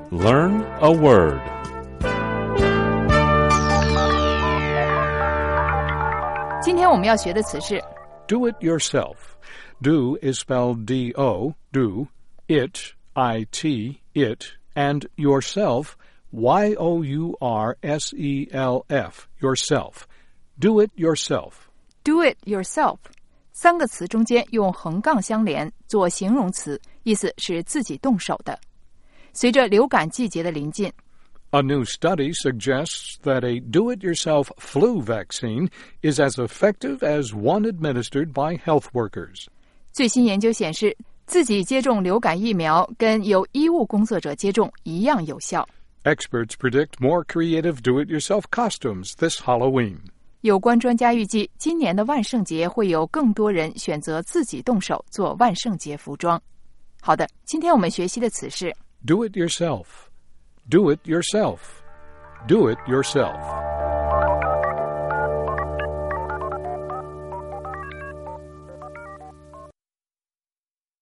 Learn a word. 今天我们要学的词是 Do it yourself. Do is spelled D-O, do, it, I-T, it, and yourself, Y-O-U-R-S-E-L-F, yourself. Do it yourself. Do it yourself 三个词中间用横杠相连做形容词，意思是自己动手的。随着流感季节的临近 A new study suggests that a do-it-yourself flu vaccine is as effective as one administered by health workers. 最新研究显示，自己接种流感疫苗跟由医务工作者接种一样有效。 Experts predict more creative do-it-yourself costumes this Halloween. 有关专家预计，今年的万圣节会有更多人选择自己动手做万圣节服装。好的，今天我们学习的词是 Do it yourself. Do it yourself. Do it yourself.